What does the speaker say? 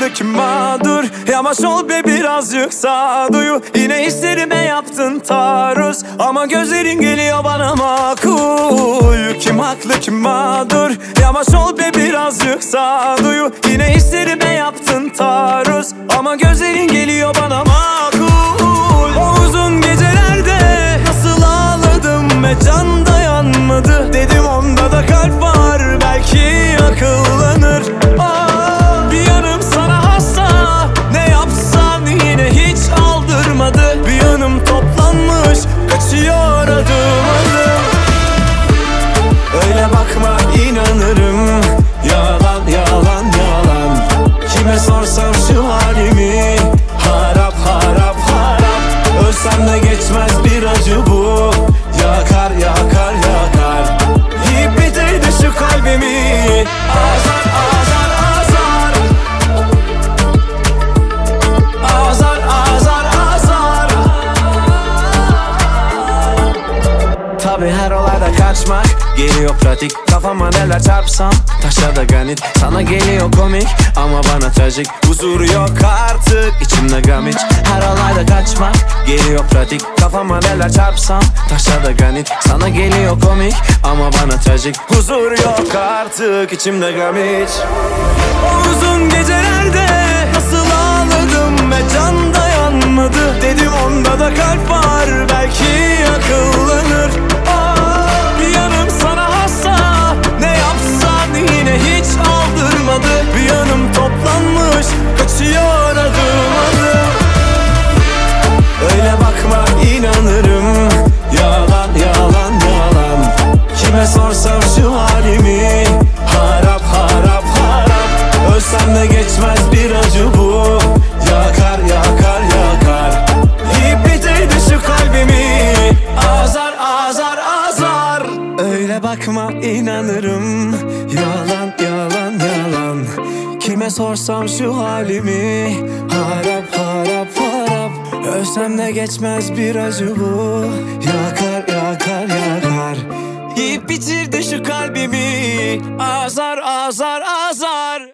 haklı kim mağdur? Yavaş ol be birazcık sağduyu. Yine hislerime yaptın taarruz, ama gözlerin geliyor bana makul. Kim haklı kim mağdur? Yavaş ol be birazcık sağduyu. Yine hislerime yaptın taarruz, ama gözlerin geliyor bana makul. O uzun gecelerde nasıl ağladım ve can dayanmadı. Dedim onda da kalp var, belki akıllanır. Bir yanım sana hasta, ne yapsan yine hiç aldırmadı. Bir yanım toplanmış, kaçıyor adım adım. Öyle bakma inanırım, yalan yalan yalan. Kime sorsam şu halimi, harap harap harap. Ölsem de geçmez bir acı bu, yakar yakar yakar. Yiyip bitirdi şu kalbimi, azar azar azar. Azar azar azar. Tabi her olayda kaçmak geliyor pratik. Kafama neler çarpsam taşa da ganit. Sana geliyor komik ama bana trajik. Huzuru yok artık içimde gam hiç. Her olayda kaçmak geliyor pratik. Kafama neler çarpsam taşa da ganit. Sana geliyor komik ama bana trajik. Huzuru yok artık içimde gam hiç. O uzun gecelerde nasıl ağladım ve can dayanmadı. Dedim onda da kalp var, belki akıllanır. Bir yanım sana hasta, ne yapsan yine hiç aldırmadı. Bir yanım toplanmış, kaçıyor adım adım. Öyle bakma inanırım, yalan yalan yalan. Kime sorsam şu halimi, harap harap harap. Ölsem de geçmez bir acı bu, yakar yakar yakar. Yiyip bitirdi şu kalbimi, azar azar azar. Öyle bakma inanırım, yalan yalan yalan. Kime sorsam şu halimi, harap harap harap. Ölsem de geçmez bir acı bu, yakar yakar yakar. Yiyip bitirdi şu kalbimi, azar azar azar.